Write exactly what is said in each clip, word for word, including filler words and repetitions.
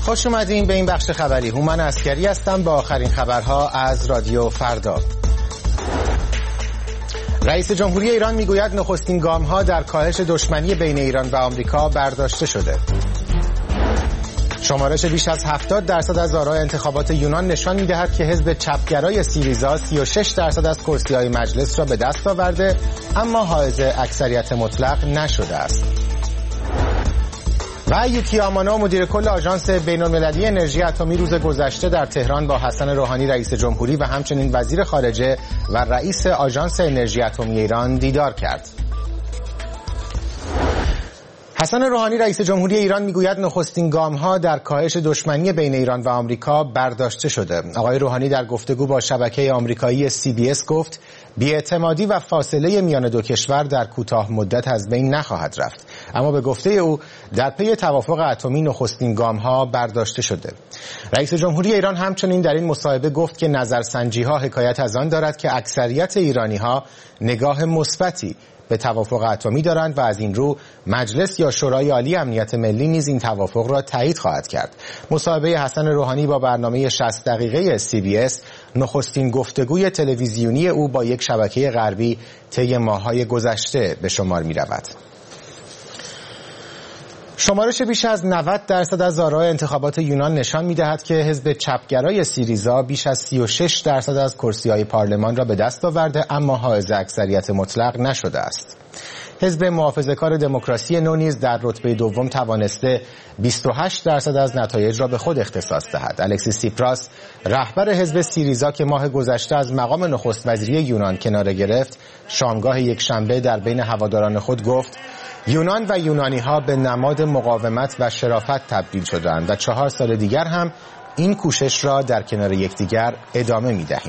خوش اومدین به این بخش خبری. هومن عسکری هستم با آخرین خبرها از رادیو فردا. رئیس جمهوری ایران میگوید نخستین گام‌ها در کاهش دشمنی بین ایران و آمریکا برداشته شده. شمارش بیش از هفتاد درصد از آرای انتخابات یونان نشان می‌دهد که حزب چپگرای سیریزا سی و شش درصد از کرسی‌های مجلس را به دست آورده، اما حائز اکثریت مطلق نشده است. و یوکی آمانو مدیر کل آژانس بین‌المللی انرژی اتمی روز گذشته در تهران با حسن روحانی رئیس جمهوری و همچنین وزیر خارجه و رئیس آژانس انرژی اتمی ایران دیدار کرد. حسن روحانی رئیس جمهوری ایران میگوید نخستین گام‌ها در کاهش دشمنی بین ایران و آمریکا برداشته شده. آقای روحانی در گفتگو با شبکه آمریکایی سی بی اس گفت بی‌اعتمادی و فاصله میان دو کشور در کوتاه مدت از بین نخواهد رفت، اما به گفته او در پی توافق اتمی نخستین گام‌ها برداشته شده. رئیس جمهوری ایران همچنین در این مصاحبه گفت که نظرسنجی‌ها حکایت از آن دارد که اکثریت ایرانی‌ها نگاه مثبتی به توافق اتمی دارند و از این رو مجلس یا شورای عالی امنیت ملی نیز این توافق را تایید خواهد کرد. مصاحبه حسن روحانی با برنامه شصت دقیقه سی بی اس نخستین گفتگوی تلویزیونی او با یک شبکه غربی طی ماه‌های گذشته به شمار می‌رود. شمارش بیش از نود درصد از آرای انتخابات یونان نشان می‌دهد که حزب چپگرای سیریزا بیش از سی و شش درصد از کرسی‌های پارلمان را به دست آورده، اما حائز اکثریت مطلق نشده است. حزب محافظه‌کار دموکراسی نو نیز در رتبه دوم توانسته بیست و هشت درصد از نتایج را به خود اختصاص دهد. الکسیس سیپراس رهبر حزب سیریزا که ماه گذشته از مقام نخست وزیری یونان کناره گرفت، شامگاه یک شنبه در بین هواداران خود گفت یونان و یونانی‌ها به نماد مقاومت و شرافت تبدیل شدند و چهار سال دیگر هم این کوشش را در کنار یکدیگر ادامه می‌دهیم.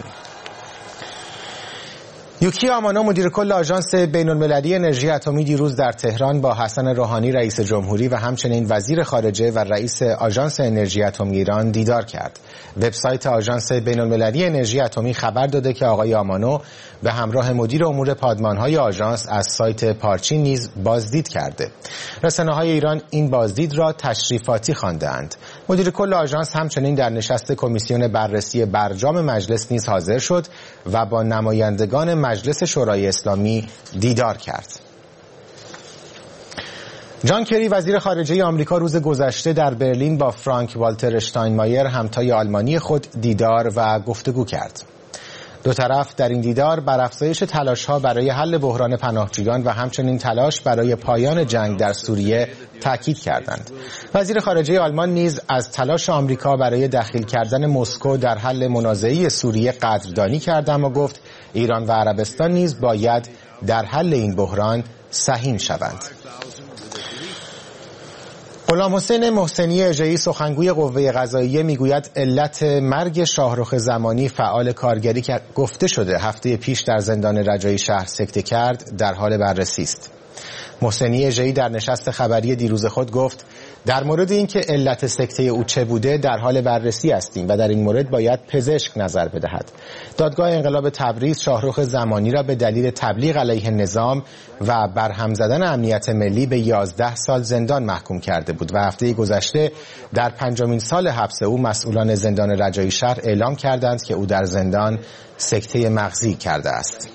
یوکی آمانو مدیر کل آژانس بین‌المللی انرژی اتمی دیروز در تهران با حسن روحانی رئیس جمهوری و همچنین وزیر خارجه و رئیس آژانس انرژی اتمی ایران دیدار کرد. وبسایت آژانس بین‌المللی انرژی اتمی خبر داده که آقای آمانو به همراه مدیر امور پادمان‌های آژانس از سایت پارچین نیز بازدید کرده. رسانه‌های ایران این بازدید را تشریفاتی خوانده‌اند. مدیر کل آژانس همچنین در نشست کمیسیون بررسی برجام مجلس نیز حاضر شد و با نمایندگان مجلس شورای اسلامی دیدار کرد. جان کری وزیر خارجه آمریکا روز گذشته در برلین با فرانک والتر اشتاینمایر همتای آلمانی خود دیدار و گفتگو کرد. دو طرف در این دیدار بر افزایش تلاش‌ها برای حل بحران پناهجویان و همچنین تلاش برای پایان جنگ در سوریه تاکید کردند. وزیر خارجه آلمان نیز از تلاش آمریکا برای دخیل کردن مسکو در حل منازعه سوریه قدردانی کرد، اما گفت ایران و عربستان نیز باید در حل این بحران سهیم شوند. غلام حسین محسنی اژه‌ای سخنگوی قوه قضاییه میگوید علت مرگ شاهرخ زمانی فعال کارگری که گفته شده هفته پیش در زندان رجایی شهر سکته کرد در حال بررسی است. محسنی اژه‌ای در نشست خبری دیروز خود گفت در مورد اینکه علت سکته او چه بوده در حال بررسی هستیم و در این مورد باید پزشک نظر بدهد. دادگاه انقلاب تبریز شاهرخ زمانی را به دلیل تبلیغ علیه نظام و برهم زدن امنیت ملی به یازده سال زندان محکوم کرده بود و هفته گذشته در پنجمین سال حبس او مسئولان زندان رجایی شهر اعلام کردند که او در زندان سکته مغزی کرده است.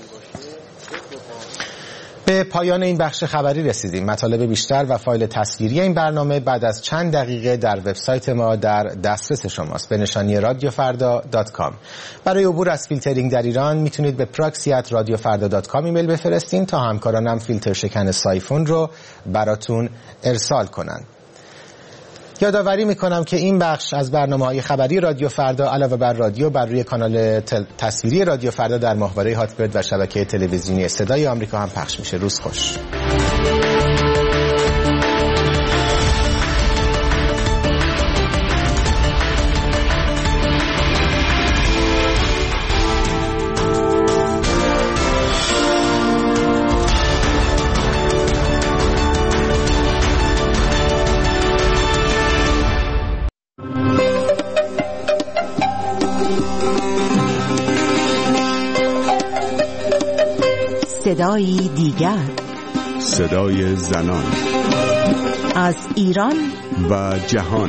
به پایان این بخش خبری رسیدیم. مطالب بیشتر و فایل تصویری این برنامه بعد از چند دقیقه در وبسایت ما در دسترس شماست به نشانی رادیو فردا دات کام. برای عبور از فیلترینگ در ایران میتونید به پراکسی ات رادیو فردا دات کام ایمیل بفرستین تا همکارانم فیلتر شکن سایفون رو براتون ارسال کنن. یادآوری میکنم که این بخش از برنامه‌های خبری رادیو فردا علاوه بر رادیو بر روی کانال تصویری رادیو فردا در ماهواره هاتبرد و شبکه تلویزیونی صدای آمریکا هم پخش میشه. روز خوش. صدایی دیگر، صدای زنان. از ایران و جهان.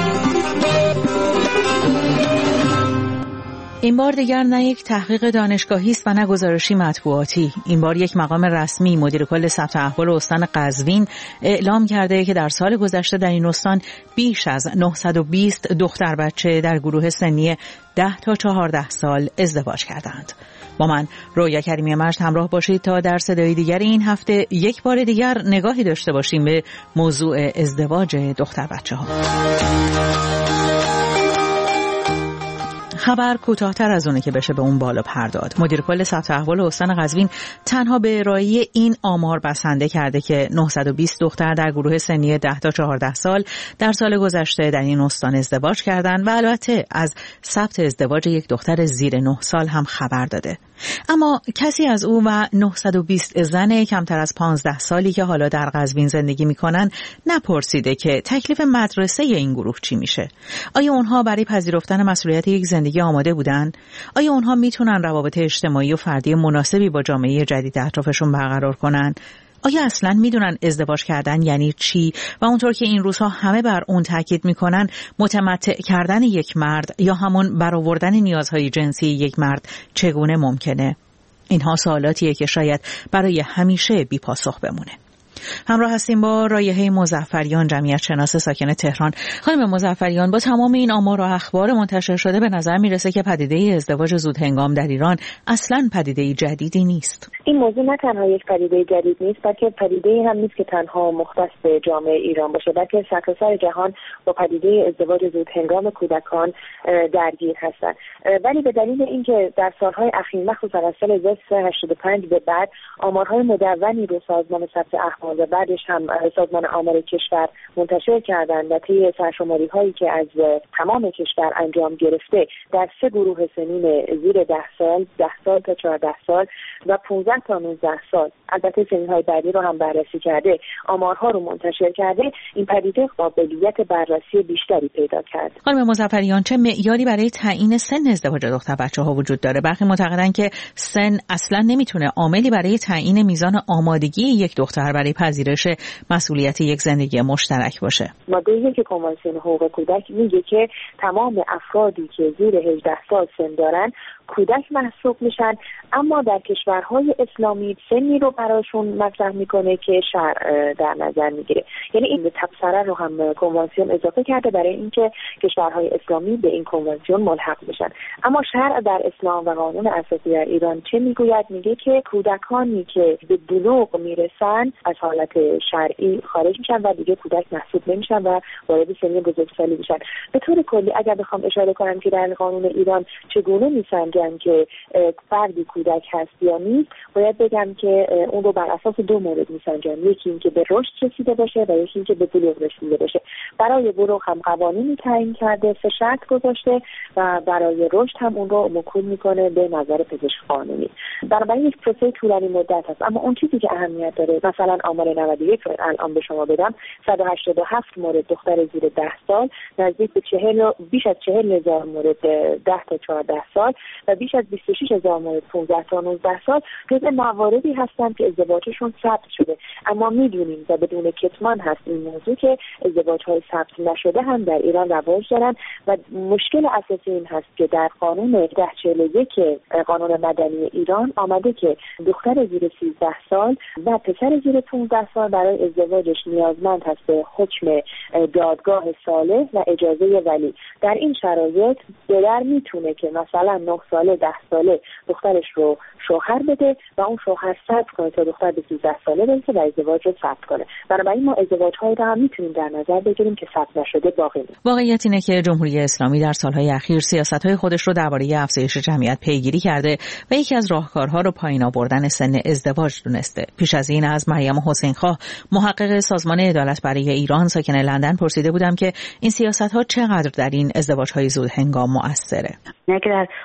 این بار دیگر نه یک تحقیق دانشگاهی است و نه گزارشی مطبوعاتی. این بار یک مقام رسمی، مدیر کل ثبت احوال استان قزوین، اعلام کرده که در سال گذشته در این استان بیش از نهصد و بیست دختر بچه در گروه سنی ده تا چهارده سال ازدواج کردند. با من رویا کریمی مجد همراه باشید تا در صدای دیگر این هفته یک بار دیگر نگاهی داشته باشیم به موضوع ازدواج دختر بچه ها. خبر کوتاه‌تر از اونه که بشه به اون بالا پرداد. مدیر کل ثبت احوال استان قزوین تنها به ارائه این آمار بسنده کرده که نهصد و بیست دختر در گروه سنی ده تا چهارده سال در سال گذشته در این استان ازدواج کردند و البته از ثبت ازدواج یک دختر زیر نه سال هم خبر داده. اما کسی از او و نهصد و بیست زن کمتر از پانزده سالی که حالا در قزوین زندگی میکنن نپرسیده که تکلیف مدرسه این گروه چی میشه. آیا اونها برای پذیرفتن مسئولیت یک زندگی آماده بودن؟ آیا اونها میتونن روابط اجتماعی و فردی مناسبی با جامعه جدید اطرافشون برقرار کنن؟ آیا اصلاً میدونن ازدواج کردن یعنی چی؟ و اونطور که این روزها همه بر اون تاکید میکنن، متمتع کردن یک مرد یا همون برآوردن نیازهای جنسی یک مرد چگونه ممکنه؟ اینها سوالاتیه که شاید برای همیشه بی پاسخ بمونه. همراه هستیم با رایحه مظفریان، جمعیت شناس ساکن تهران. خانم مظفریان، با تمام این آمار و اخبار منتشر شده به نظر میرسه که پدیده ازدواج زودهنگام در ایران اصلاً پدیده جدیدی نیست. این موضوع نه تنها یک پدیده جدید نیست، بلکه پدیده هم نیست که تنها مختص به جامعه ایران باشه، بلکه سرتاسر جهان با پدیده ازدواج زودهنگام کودکان درگیر هستند. ولی به دلیل اینکه در سالهای اخیر مخصوصا از سال هزار و سیصد و هشتاد و پنج به بعد آمارهای مدونی رو سازمان ثبت احوال و بعدش هم سازمان آمار کشور منتشر کردن و طی سرشماری‌هایی که از تمام کشور انجام گرفته در سه گروه سنین زیر ده سال، ده سال تا چهارده سال و پانزده تا نوزده سال، البته سنین‌های بعدی رو هم بررسی کرده، آمارها رو منتشر کرده، این پدیده قابلیت بررسی بیشتری پیدا کرد. خانم مظفریان، چه معیاری برای تعیین سن ازدواج دختر بچه‌ها وجود داره؟ برخی معتقدن که سن اصلاً نمیتونه عاملی برای تعیین میزان آمادگی یک دختر برای پذیرش مسئولیت یک زندگی مشترک باشه. ماده یک کنوانسیون حقوق کودک میگه که تمام افرادی که زیر هجده سال سن دارن کودک محسوب میشن، اما در کشورهای اسلامی سنی رو براشون مطرح میکنه که شرع در نظر میگیره. یعنی این تبصره رو هم کنوانسیون اضافه کرده برای اینکه کشورهای اسلامی به این کنوانسیون ملحق بشن. اما شرع در اسلام و قانون اساسی در ایران چه میگوید؟ میگه که کودکانی که به بلوغ میرسن از حالت شرعی خارج میشن و دیگه کودک محسوب نمیشن و وارد سن بزرگسالی میشن. به طور کلی اگر بخوام اشاره کنم که در قانون ایران چگونه میسنجن که فردی کودک هست یا نیست، باید بگم که اون رو بر اساس دو مورد میسنجن. یکی این که به رشد رسیده باشه و یکی این که به بلوغ رسیده باشه. برای بلوغ هم قوانینی تعیین کرده، سه شرط گذاشته و برای رشد هم اون رو موکول میکنه به نظر پزشک قانونی. بنابراین یک پروسه طولانی مدت هست. اما اون چیزی که اهمیت داره، مثلا آمار نود و یک رو الان به شما بدم، صد و هشتاد و هفت مورد دختر زیر ده سال، نزدیک به چهل بیش از چهل هزار مورد ده تا چهارده سال و بیش از بیست و شش هزار مورد پانزده تا نوزده سال جزء مواردی هستند که ازدواجشون ثبت شده. اما میدونیم و بدون کتمان هست این موضوع که ازدواج‌های ثبت نشده هم در ایران رواج دارن و مشکل اساسی این هست که در قانون ده چهل و یک قانون مدنی ایران آمده که دختر زیر سیزده سال و پسر زیر پانزده سال برای ازدواجش نیازمند هست به حکم دادگاه صالح و اجازه ولی. در این شرایط پدر میتونه که مثلا نه ساله ده ساله دخترش رو شوهر بده و اون شوهر ثبت کنه تا دختر به سیزده ساله برسه و ازدواج رو ثبت کنه. بنابراین ما ازدواج‌هایی رو هم میتونیم در نظر بگیریم که ثبت نشده باقی میمونه. واقعیت اینه که جمهوری اسلامی در سالهای اخیر سیاست‌های خودش رو درباره افزایش جمعیت پیگیری کرده و یکی از راهکارها رو پایین آوردن سن ازدواج دونسته. پیش از این از مریم حسین‌خواه، محقق سازمان عدالت برای ایران ساکن لندن، پرسیده بودم که این سیاست‌ها چقدر در این ازدواج‌های زود هنگام مؤثره. اگر در قالب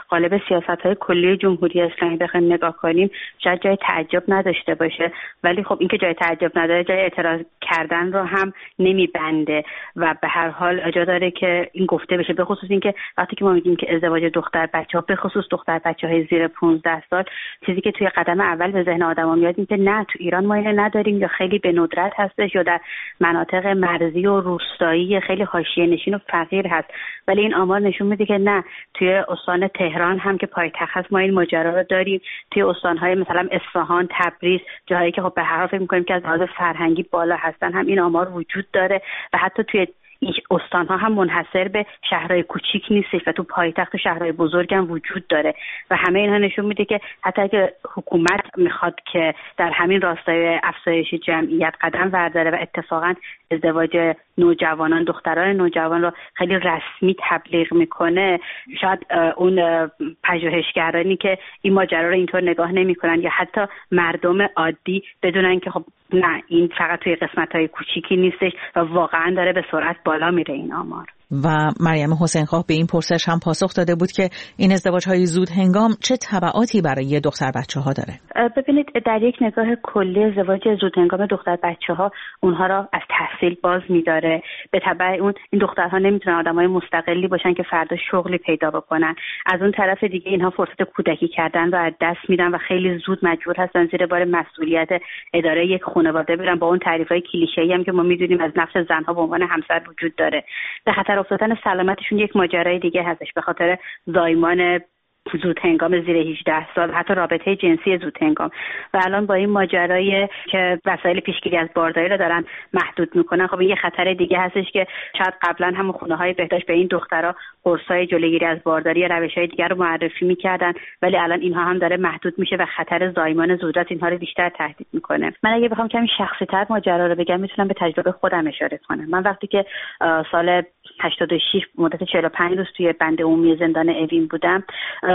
سیاست‌های کلی جمهوری اسلامی بخوایم نگاه کنیم شاید جای تعجب نداشته باشه، ولی خب اینکه جای تعجب نداره جای اعتراض کردن رو هم نمیبنده و به هر حال جا داره که این گفته بشه، به خصوص اینکه وقتی که ما میگیم که ازدواج دختر بچه‌ها، به خصوص دختر بچه‌های زیر پانزده سال، چیزی که توی قدم اول به ذهن آدم‌ها میاد اینه که نه تو ایران ما اینو نداریم یا خیلی به ندرت هستش یا در مناطق مرزی و روستایی خیلی حاشیه نشین و فقیر هست. ولی این آمار نشون میده که نه، توی استان تهران هم که پایتخت هست ما این ماجرا رو داریم، توی استان‌های مثلا اصفهان، تبریز، جاهایی که خب به هر حال فکر می‌کنیم که از لحاظ فرهنگی بالا هستن هم این آمار وجود داره و حتی توی این استان‌ها هم منحصر به شهرهای کوچیک نیستش و تو پایتخت شهرهای بزرگ هم وجود داره و همه اینها نشون میده که حتی اگه حکومت میخواد که در همین راستای افزایش جمعیت قدم برداره و اتفاقا ازدواج نوجوانان، دختران نوجوان رو خیلی رسمی تبلیغ میکنه، شاید اون پژوهشگرانی که این ماجرا رو اینطور نگاه نمیکنن یا حتی مردم عادی بدونن که خب نه، این فقط توی قسمت‌های کوچیکی نیستش و واقعا داره به سرعت بالا میره این آمار. و مریم حسینخواه به این پرسش هم پاسخ داده بود که این ازدواج‌های زود هنگام چه تبعاتی برای دختر بچه‌ها داره. ببینید در یک نگاه کلی ازدواج زود هنگام دختر بچه‌ها اونها را از تحصیل باز می‌داره. به تبع اون این دخترها نمیتونن آدمای مستقلی باشن که فردا شغلی پیدا بکنن. از اون طرف دیگه اینها فرصت کودکی کردن رو از دست میدن و خیلی زود مجبور هستن زیر بار مسئولیت اداره یک خانواده برن با اون تعریف‌های کلیشه‌ای هم که ما می‌دونیم از نقش زن‌ها به عنوان همسر وجود داره. به خطر افتادن سلامتشون یک ماجرای دیگه هستش به خاطر زایمان زود هنگام زیر هجده سال، حتی رابطه جنسی زود هنگام. و الان با این ماجرایی که وسایل پیشگیری از بارداری رو دارن محدود میکنن، خب این یه خطر دیگه هستش که شاید قبلا هم خونه‌های بهداشت به این دخترها قرصای جلوگیری از بارداری یا روش‌های دیگر رو معرفی میکردن، ولی الان اینها هم داره محدود میشه و خطر زایمان زودرس اینها رو بیشتر تهدید میکنه. من اگه بخوام کمی شخصی‌تر ماجرا رو بگم میتونم به تجربه خودم اشاره کنم. من وقتی که سال هشتاد و شش مدت چهل و پنج روز توی بند عمومی زندان اوین بودم،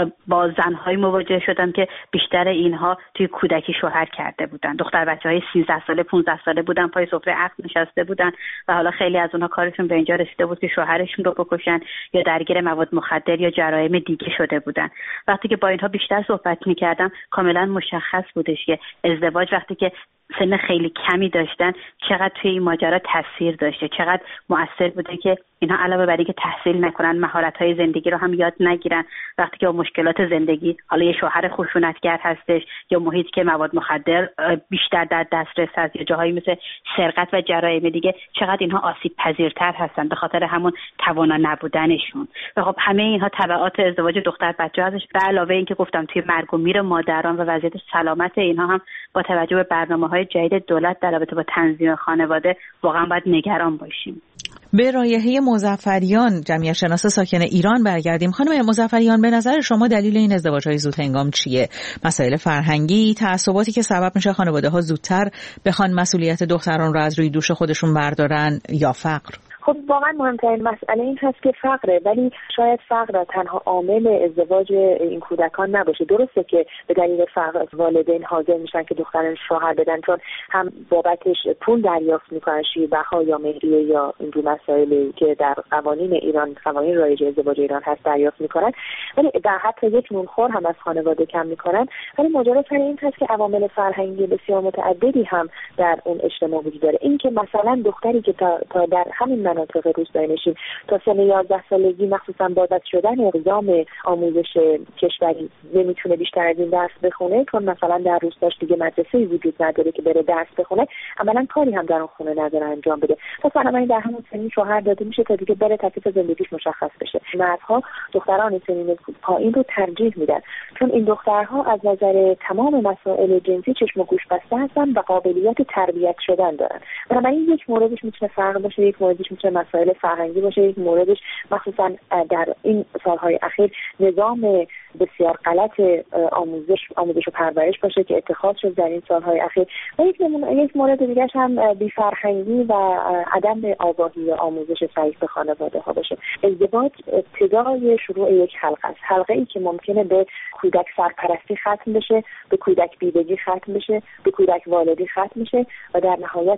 با زن‌های مواجه شدم که بیشتر اینها توی کودکی شوهر کرده بودن. دختر بچه‌های سیزده ساله، پانزده ساله بودن، پای سفره عقد نشسته بودن و حالا خیلی از اونها کارشون به اینجا رسیده بود که شوهرشون رو بکشن یا درگیر مواد مخدر یا جرایم دیگه شده بودن. وقتی که با اینها بیشتر صحبت می‌کردم کاملا مشخص بودش که ازدواج وقتی که سن خیلی کمی داشتن چقدر توی این ماجرا تاثیر داشته، چقدر مؤثر بوده که اینها علاوه بر اینکه تحصیل نکنن مهارت‌های زندگی رو هم یاد نگیرن. وقتی که با مشکلات زندگی، حالا یه شوهر خشونتگر هستش یا محیط که مواد مخدر بیشتر در دسترس هست یا جاهایی مثل سرقت و جرایم دیگه، چقدر اینها آسیب پذیرتر هستن به خاطر همون توانا نبودنشون. و خب همه اینها تبعات ازدواج دختر بچه هستش. به علاوه اینکه گفتم توی مرگ و میر مادران و وضعیت سلامت اینها هم با توجه به برنامه‌های جدید دولت در رابطه با تنظیم خانواده واقعا باید نگران باشیم. به رایحه مظفریان، جمعیت شناس ساکن ایران برگردیم. خانم مظفریان، به نظر شما دلیل این ازدواج‌های زود هنگام چیه؟ مسائل فرهنگی، تعصباتی که سبب میشه خانواده‌ها زودتر بخوان مسئولیت دختران رو از روی دوش خودشون بردارن یا فقر؟ خب واقعا مهمترین مسئله این هست که فقره، ولی شاید فقر تنها عامل ازدواج این کودکان نباشه. درسته که به دلیل فقر والدین حاضر میشن که دختران شوهر بدن چون هم بابتش پول دریافت میکنن، شیربها یا مهریه یا این دو مسائلی که در قوانین ایران، قوانین رایج ازدواج ایران هست دریافت میکنن، ولی در حتی یک نونخور هم از خانواده کم میکنن. ولی ماجرا سر این هست که عوامل فرهنگی بسیار متعددی هم در اون اجتماع وجود داره. این که مثلا دختری که تا, تا در همین مناطق روستایی نشین تا سن یازده سالگی مخصوصا با دست شدن اقدام آموزش کشوری نمیتونه بیشتر از این درس بخونه، چون مثلا در روستاش دیگه مدرسه‌ای وجود نداره که بره درس بخونه، عملاً کاری هم در اون خونه نداره انجام بده. پس بنابراین در همون سن شوهر داده میشه تا دیگه بره تکلیف زندگیش مشخص بشه. مردها دختران سنین پایین رو ترجیح میدن چون این دخترها از نظر تمام مسائل جنسی چشم و گوش بسته هستن و قابلیت تربیت شدن دارن. بنابراین یک موردش میتونه فرق باشه، یک موردش میتونه مسائل فرهنگی باشه، یک موردش مخصوصا در این سالهای اخیر نظام بسیار غلط آموزش آموزش و پرورش باشه که اتخاذ شد در این سالهای اخیر. و یک یک مورد دیگه هم بی فرهنگی و عدم آگاهی یا آموزش صحیح به خانواده ها باشه. ازدواج ابتدای شروع یک حلقه است، حلقه ای که ممکنه به کودک سرپرستی ختم بشه، به کودک بیوگی ختم بشه، به کودک والدی ختم بشه و در نهایت به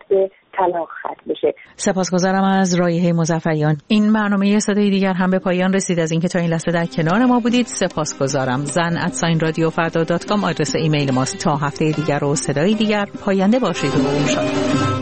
طلاق ختم بشه. سپاسگزارم از رایحه مظفریان. این برنامه صدای دیگر هم به پایان رسید. از اینکه تا این لحظه در کنار ما بودید سپاسگزارم. زن ات ساین رادیو فردا دات کام آدرس ایمیل ماست. تا هفته دیگر و صدای دیگر پاینده باشید و شاد.